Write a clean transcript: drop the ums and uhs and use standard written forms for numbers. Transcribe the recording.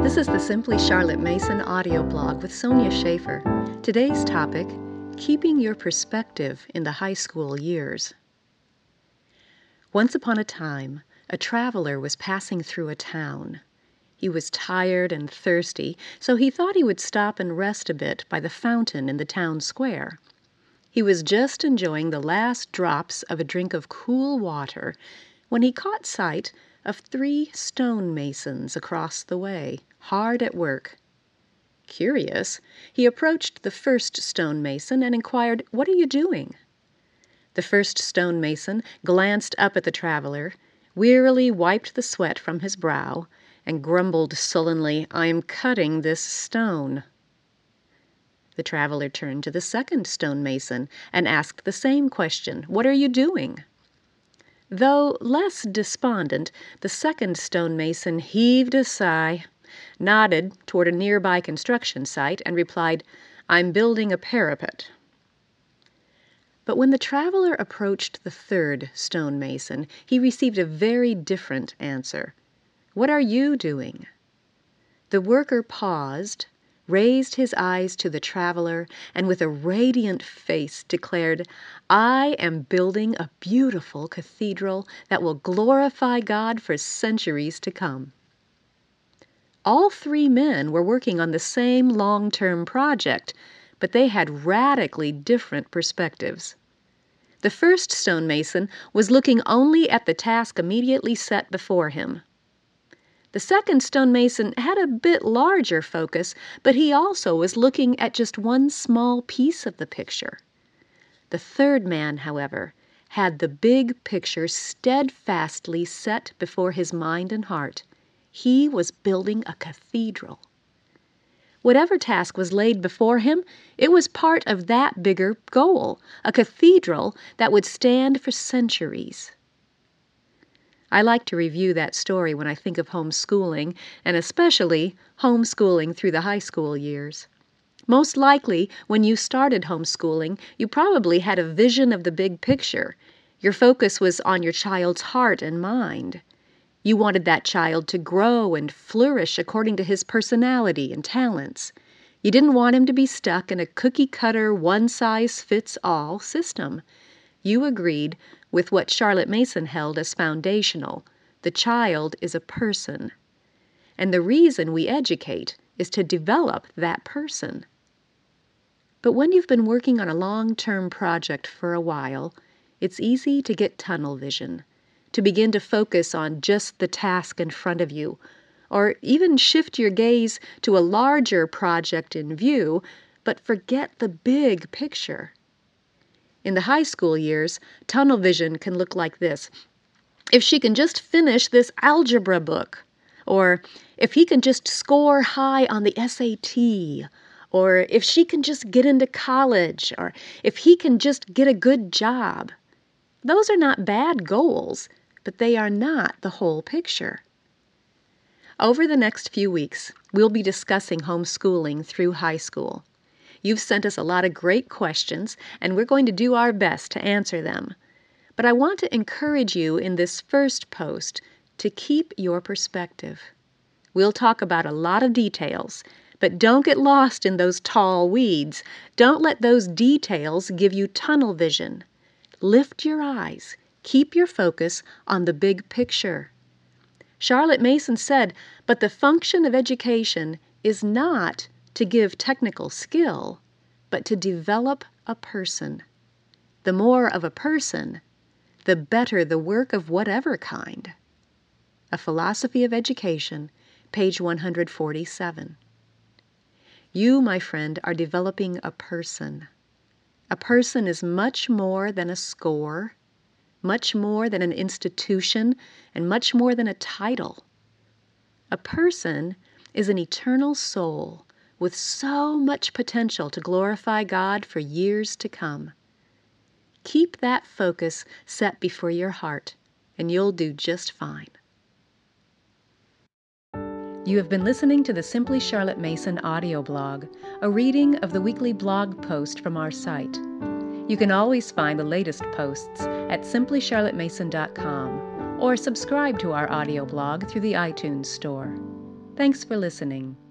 This is the Simply Charlotte Mason audio blog with Sonia Schaefer. Today's topic, keeping your perspective in the high school years. Once upon a time, a traveler was passing through a town. He was tired and thirsty, so he thought he would stop and rest a bit by the fountain in the town square. He was just enjoying the last drops of a drink of cool water when he caught sight of 3 stonemasons across the way, hard at work. Curious, he approached the first stonemason and inquired, "What are you doing?" The first stonemason glanced up at the traveler, wearily wiped the sweat from his brow, and grumbled sullenly, "I'm cutting this stone." The traveler turned to the second stonemason and asked the same question, "What are you doing?" Though less despondent, the second stonemason heaved a sigh, nodded toward a nearby construction site, and replied, "I'm building a parapet." But when the traveler approached the third stonemason, he received a very different answer. "What are you doing?" The worker paused, raised his eyes to the traveler, and with a radiant face declared, "I am building a beautiful cathedral that will glorify God for centuries to come." All 3 men were working on the same long-term project, but they had radically different perspectives. The first stonemason was looking only at the task immediately set before him. The second stonemason had a bit larger focus, but he also was looking at just one small piece of the picture. The third man, however, had the big picture steadfastly set before his mind and heart. He was building a cathedral. Whatever task was laid before him, it was part of that bigger goal, a cathedral that would stand for centuries. I like to review that story when I think of homeschooling, and especially homeschooling through the high school years. Most likely, when you started homeschooling, you probably had a vision of the big picture. Your focus was on your child's heart and mind. You wanted that child to grow and flourish according to his personality and talents. You didn't want him to be stuck in a cookie-cutter, one-size-fits-all system. You agreed with what Charlotte Mason held as foundational. The child is a person. And the reason we educate is to develop that person. But when you've been working on a long-term project for a while, it's easy to get tunnel vision, to begin to focus on just the task in front of you, or even shift your gaze to a larger project in view, but forget the big picture. In the high school years, tunnel vision can look like this. If she can just finish this algebra book, or if he can just score high on the SAT, or if she can just get into college, or if he can just get a good job. Those are not bad goals, but they are not the whole picture. Over the next few weeks, we'll be discussing homeschooling through high school. You've sent us a lot of great questions, and we're going to do our best to answer them. But I want to encourage you in this first post to keep your perspective. We'll talk about a lot of details, but don't get lost in those tall weeds. Don't let those details give you tunnel vision. Lift your eyes. Keep your focus on the big picture. Charlotte Mason said, "But the function of education is not to give technical skill, but to develop a person. The more of a person, the better the work of whatever kind." A Philosophy of Education, page 147. You, my friend, are developing a person. A person is much more than a score, much more than an institution, and much more than a title. A person is an eternal soul with so much potential to glorify God for years to come. Keep that focus set before your heart, and you'll do just fine. You have been listening to the Simply Charlotte Mason audio blog, a reading of the weekly blog post from our site. You can always find the latest posts at simplycharlottemason.com or subscribe to our audio blog through the iTunes Store. Thanks for listening.